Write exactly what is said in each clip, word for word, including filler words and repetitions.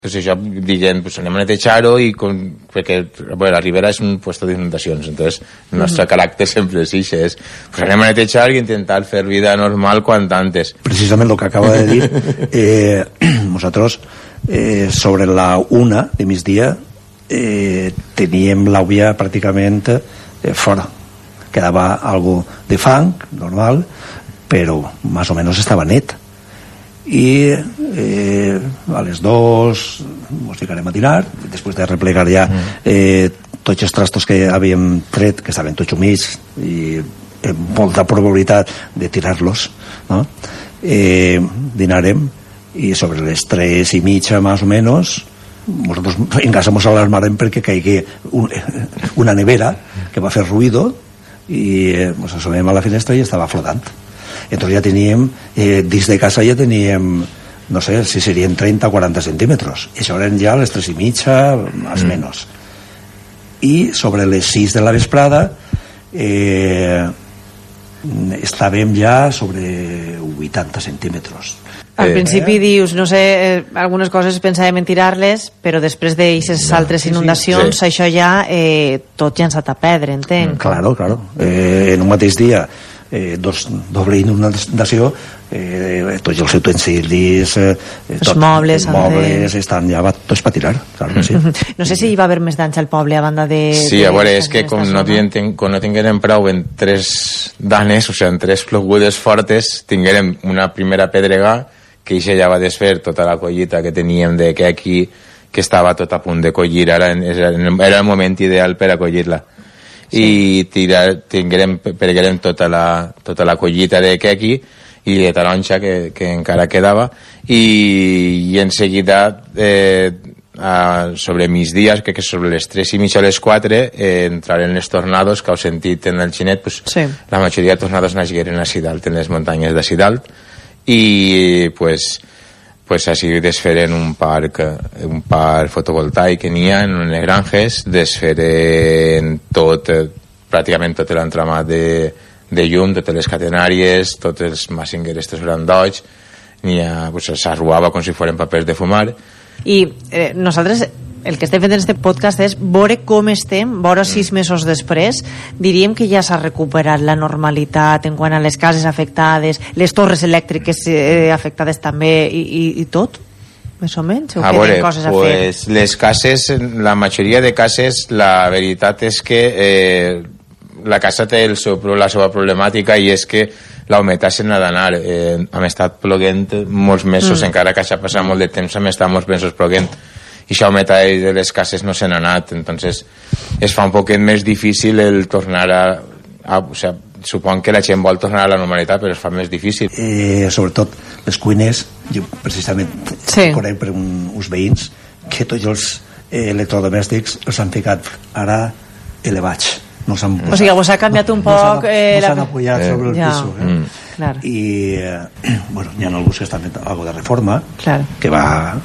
Pues això, dient, pues anem a netejar-ho i con, perquè bueno, la ribera és un puesto d'inundacions, entonces el nostre mm-hmm. caràcter sempre és això, és pues anem a netejar i intentar fer vida normal quant antes. Precisament el que acaba de dir, eh, nosaltres eh, sobre la una de migdia eh, teníem l'àvia pràcticament eh, fora. Quedava algo de fang, normal, però més o menys estava net. I eh, a les dos ens ficarem a tirar després de replegar ja eh, tots els trastos que havíem tret, que estaven tots humits i amb molta probabilitat de tirar-los, no? eh, dinarem i sobre les tres i mitja més o menys nosaltres en casa ens alarmarem perquè caigui un, una nevera que va fer ruïdo i eh, ens assomem a la finestra i estava flotant. Entonces ja teníem, eh, dins de casa ja teníem, no sé, si serien trenta o quaranta centímetres. I això eren ja les tres i mitja, més o mm. menys. I sobre les sis de la vesprada eh, estàvem ja sobre vuitanta centímetres. Al principi eh? dius, no sé, eh, algunes coses pensàvem en tirar-les, però després d'aquestes ja, altres inundacions, sí, sí. això ja, eh, tot llançat a perdre, entenc. Mm, claro, claro. Eh, en un mateix dia, Eh, dos, doble inundació, eh, tots els utensilis, eh, els tot, mobles, els mobles estan ja tots per tirar, clar que sí. No sé si hi va haver més danys al poble a banda de... Sí, de, a veure, és que com no, tinguem, com no tinguérem prou en tres danes, o sigui, en tres plogudes fortes, tinguérem una primera pedrega que això ja va desfer tota la collita que teníem de que aquí, que estava tot a punt de collir, ara era, era el moment ideal per a collir-la. Sí. I tirar, tinguérem, perguérem tota la, tota la collita de quequi i de taronja que, que encara quedava i, i en seguida eh, a, sobre migdies, crec que sobre les tres i mitja a les quatre eh, entraren els tornados que heu sentit en el xinet, pues, sí. La majoria de tornados naixeren a Sidalt, en les muntanyes de Sidalt i pues pues així desferen un parc un parc fotovoltaic que n'hi ha en unes granges, desferen tot, pràcticament tot l'entramat de, de llum, totes les catenàries, tots els massinguers estos grandots, n'hi ha, pues, s'arruava com si foren papers de fumar. I eh, nosaltres el que estem fent en aquest podcast és veure com estem, veure sis mesos després. Diríem que ja s'ha recuperat la normalitat en quant a les cases afectades, les torres elèctriques eh, afectades també i, i, i tot, més o menys? O a veure, coses a pues, fer? Les cases, la majoria de cases, la veritat és que eh, la casa té el seu, la seva problemàtica i és que la humitat se n'ha d'anar. Eh, hem estat ploguent molts mesos, mm. encara que això ha passat molt de temps, hem estat molts mesos ploguent. I això humitat de les cases no se n'ha anat, entonces es fa un poquet més difícil el tornar a, a o sea, supon que la gent vol tornar a la normalitat, però es fa més difícil. Eh, sobretot les cuines, jo precisament sí. conec per un, uns veïns que tots els eh, electrodomèstics els han ficat ara elevats. No s'han o sigui, vos ha canviat un no, poc... No s'han, no s'han apoyat eh, sobre el ja. piso. Eh? Mm. Clar. I eh, bueno, hi ha alguns que estan fent alguna de reforma clar. Que va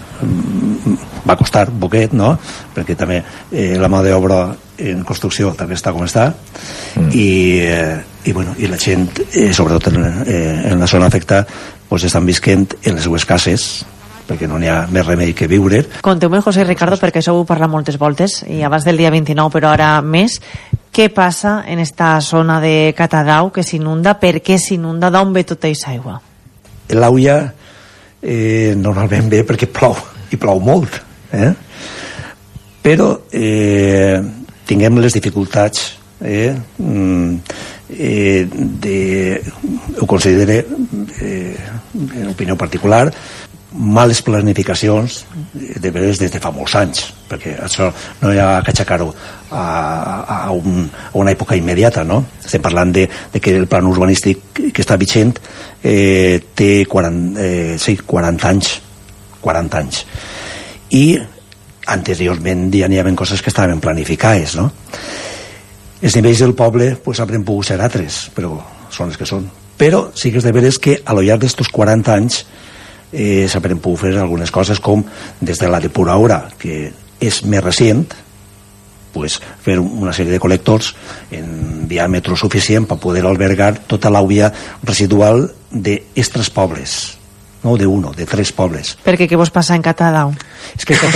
va costar un poquet, no? Perquè també eh, la mà d'obra en construcció també està com està mm. i, eh, i, bueno, i la gent eh, sobretot en, eh, en la zona afectada pues, estan visquent en les seues cases perquè no n'hi ha més remei que viure. Conteu-me, José i Ricardo, perquè això ho heu parlat moltes voltes i abans del dia vint-i-nou, però ara més, què passa en esta zona de Catadau que s'inunda? Per què s'inunda? D'on ve tota aquesta aigua? L'Auia eh, normalment ve perquè plou i plou molt, eh? Però eh, tinguem les dificultats eh, eh, de, ho considere eh, en opinió particular, males planificacions de vegades des de fa molts anys, perquè això no hi ha que aixecar-ho a, a, un, a una època immediata, no? Estem parlant de, de que el plan urbanístic que està vigent eh, té quaranta, eh, sí, quaranta anys quaranta anys i anteriorment ja n'hi havia coses que estaven planificades, no? Els nivells del poble pues, haurien pogut ser altres, però són els que són. Però sí que és de veres que a lo llarg d'estos quaranta anys eh, s'haurien pogut fer algunes coses com des de la depuradora, que és més recent, pues, fer una sèrie de col·lectors en diàmetre suficient per poder albergar tota l'àvia residual d'estres pobles, no de uno, de tres pobles. Perquè què vos passa en Catadau? És que